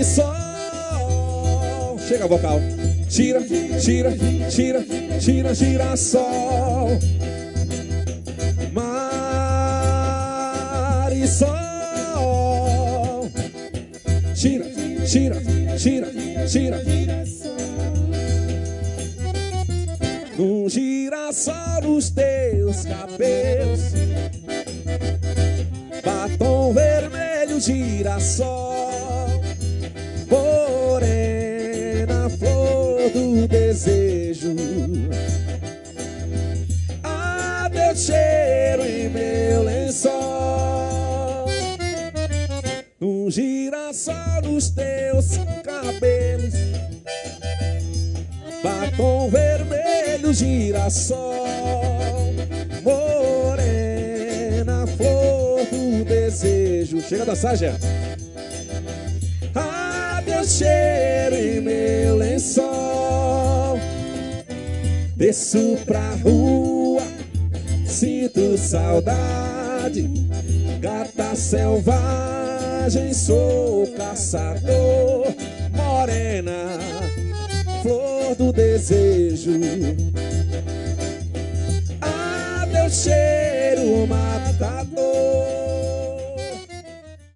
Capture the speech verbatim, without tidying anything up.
Marisol. Chega vocal. Tira, tira, tira, tira, girassol. Marisol. Tira, tira, tira, tira. Um girassol nos teus cabelos, batom vermelho, girassol, morena, flor do desejo. Ah, teu cheiro em meu lençol. Um girassol nos teus cabelos, batom vermelho, girassol, morena, flor do desejo. Chega a dançar, Gé. Ah, teu cheiro em meu lençol. Desço pra rua, sinto saudade. Gata selvagem, sou caçador. Morena, flor do desejo.